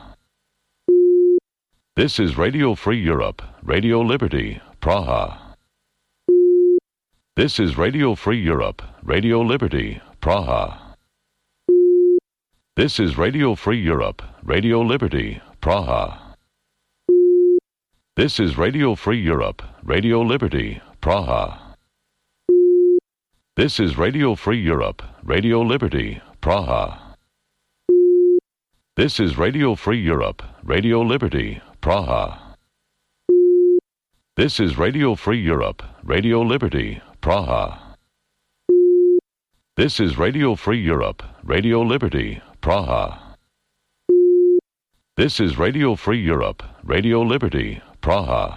A: This is Radio Free Europe, Radio Liberty, Praha. This is Radio Free Europe, Radio Liberty, Praha. This is Radio Free Europe, Radio Liberty, Praha. This is Radio Free Europe, Radio Liberty, Praha. This is Radio Free Europe, Radio Liberty, Praha. This is Radio Free Europe, Radio Liberty, Praha. This is Radio Free Europe, Radio Liberty, Praha. This is Radio Free Europe, Radio Liberty, Praha. This is Radio Free Europe, Radio Liberty, Praha.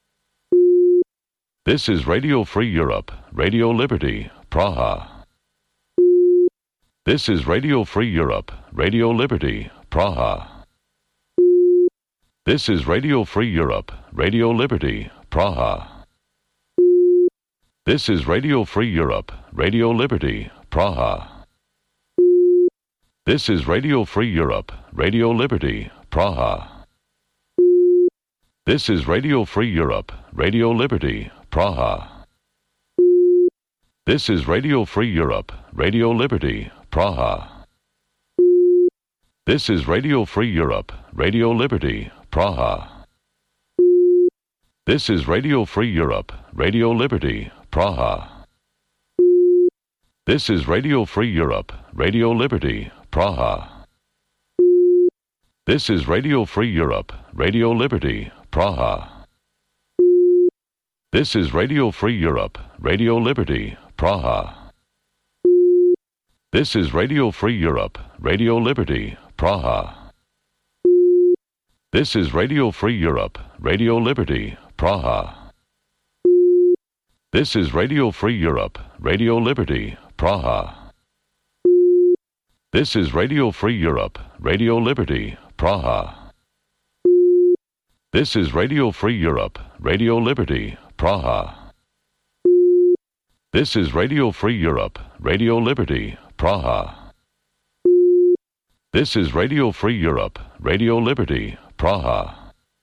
A: This is Radio Free Europe, Radio Liberty, Praha. This is Radio Free Europe, Radio Liberty, Praha. This is Radio Free Europe, Radio Liberty, Praha. This is Radio Free Europe, Radio Liberty, Praha. This is Radio Free Europe, Radio Liberty, Praha. This is Radio Free Europe, Radio Liberty, Praha. This is Radio Free Europe, Radio Liberty, Praha. This is Radio Free Europe, Radio Liberty, Praha. This is Radio Free Europe, Radio Liberty, Praha. This is Radio Free Europe, Radio Liberty, Praha. This is Radio Free Europe, Radio Liberty, Praha. This is Radio Free Europe, Radio Liberty, Praha. This is Radio Free Europe, Radio Liberty, Praha. This is Radio Free Europe, Radio Liberty, Praha. This is Radio Free Europe, Radio Liberty, Praha. This is Radio Free Europe, Radio Liberty, Praha. This is Radio Free Europe, Radio Liberty, Praha. This is Radio Free Europe, Radio Liberty, Praha. This is Radio Free Europe, Radio Liberty, Praha.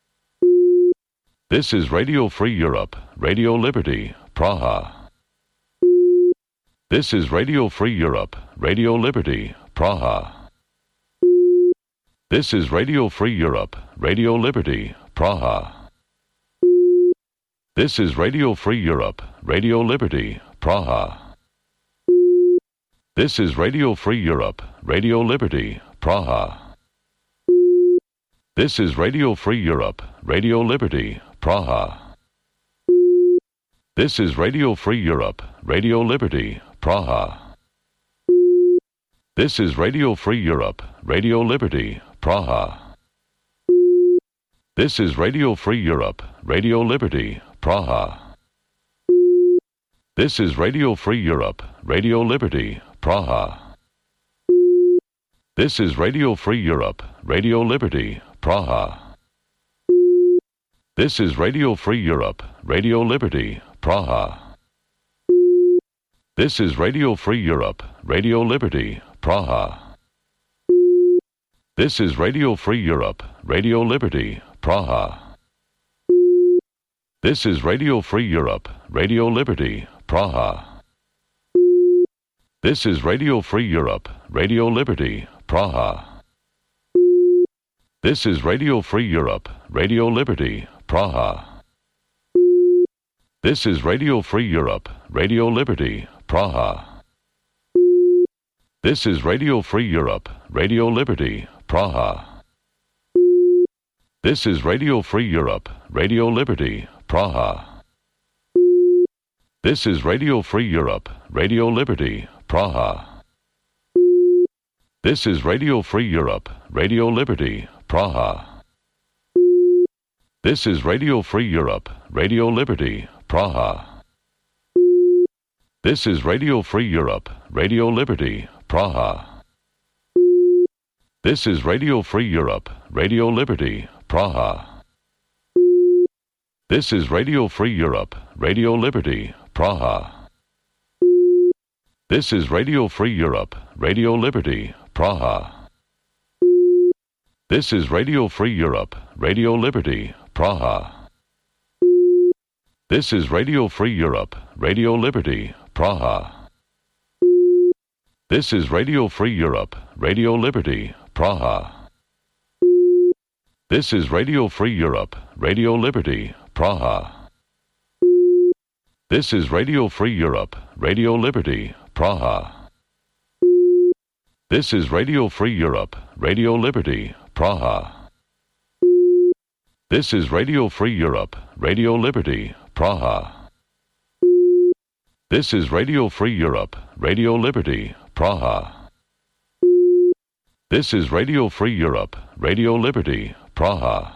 A: This is Radio Free Europe, Radio Liberty, Praha. This is Radio Free Europe, Radio Liberty, Praha. This is Radio Free Europe, Radio Liberty, Praha. This is Radio Free Europe, Radio Liberty, Praha. This is Radio Free Europe, Radio Liberty, Praha. This is Radio Free Europe, Radio Liberty, Praha. This is Radio Free Europe, Radio Liberty, Praha. This is Radio Free Europe, Radio Liberty, Praha. This is Radio Free Europe, Radio Liberty, Praha. This is Radio Free Europe, Radio Liberty, Praha. This is Radio Free Europe, Radio Liberty, Praha. This is Radio Free Europe, Radio Liberty, Praha. This is Radio Free Europe, Radio Liberty, Praha. This is Radio Free Europe, Radio Liberty, Praha. This is Radio Free Europe, Radio Liberty, Praha. This is Radio Free Europe, Radio Liberty, Praha. This is Radio Free Europe, Radio Liberty, Praha. This is Radio Free Europe, Radio Liberty, Praha. This is Radio Free Europe, Radio Liberty, Praha. This is Radio Free Europe, Radio Liberty, Praha. This is Radio Free Europe, Radio Liberty, Praha. This is Radio Free Europe, Radio Liberty, Praha. This is Radio Free Europe, Radio Liberty, Praha. This is Radio Free Europe, Radio Liberty, Praha. This is Radio Free Europe, Radio Liberty, Praha. This is Radio Free Europe, Radio Liberty, Praha. This is Radio Free Europe, Radio Liberty, Praha. This is Radio Free Europe, Radio Liberty, Praha. This is Radio Free Europe, Radio Liberty, Praha. This is Radio Free Europe, Radio Liberty, Praha. This is Radio Free Europe, Radio Liberty, Praha. This is Radio Free Europe, Radio Liberty, Praha. This is Radio Free Europe, Radio Liberty, Praha. This is Radio Free Europe, Radio Liberty, Praha. This is Radio Free Europe, Radio Liberty, Praha. This is Radio Free Europe, Radio Liberty, Praha.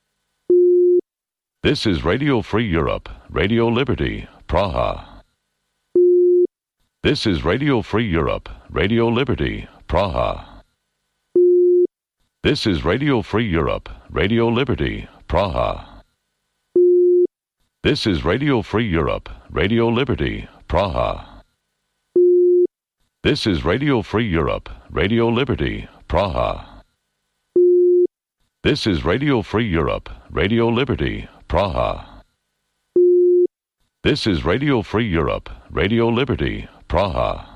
A: This is Radio Free Europe, Radio Liberty, Praha. This is Radio Free Europe, Radio Liberty, Praha. This is Radio Free Europe, Radio Liberty, Praha. This is Radio Free Europe, Radio Liberty, Praha. This is Radio Free Europe, Radio Liberty, Praha. This is Radio Free Europe, Radio Liberty, Praha. This is Radio Free Europe, Radio Liberty, Praha.